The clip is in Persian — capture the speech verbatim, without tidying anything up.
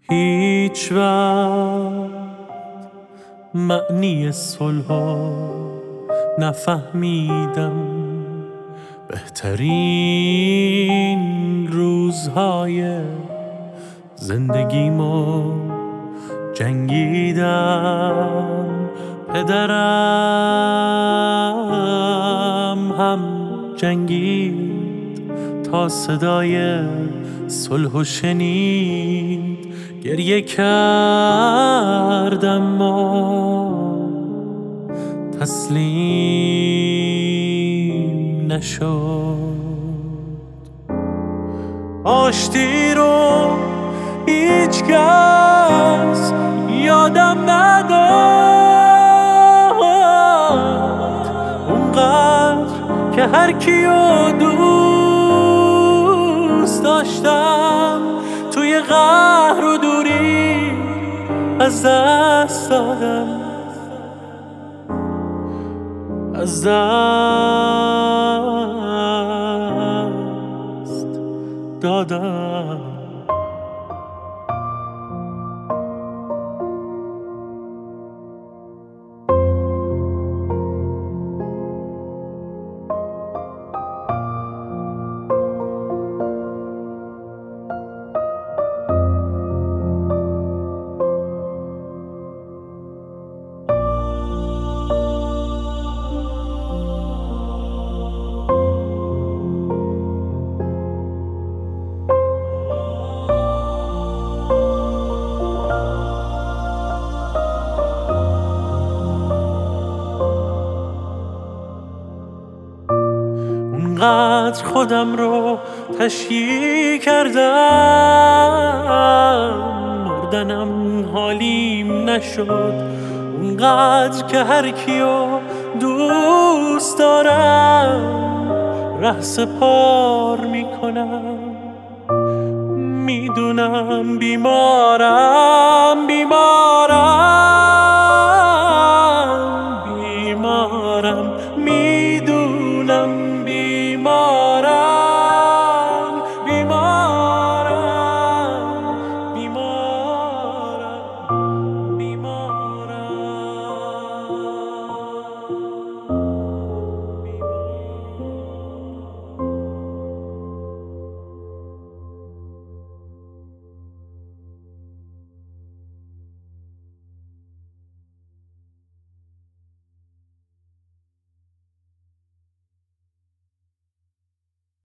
هیچ وقت معنی صلحو نفهمیدم. بهترین روزهای زندگیمو جنگیدم. پدرم هم جنگید تا صدای صلحو شنید. گریه کردم ما تسلیم نشد. آشتی رو هیچ کس یادم نداد. اونقدر که هر کیو دوست داشتم توی قهر و دوری از دست دادم. از دست دادم. اونقدر خودم رو تشییع کردم مردنم حالیم نشد. اونقدر که هر کیو دوست دارم ره سپار میکنم. میدونم بیمارم بیمارم بیمارم میدونم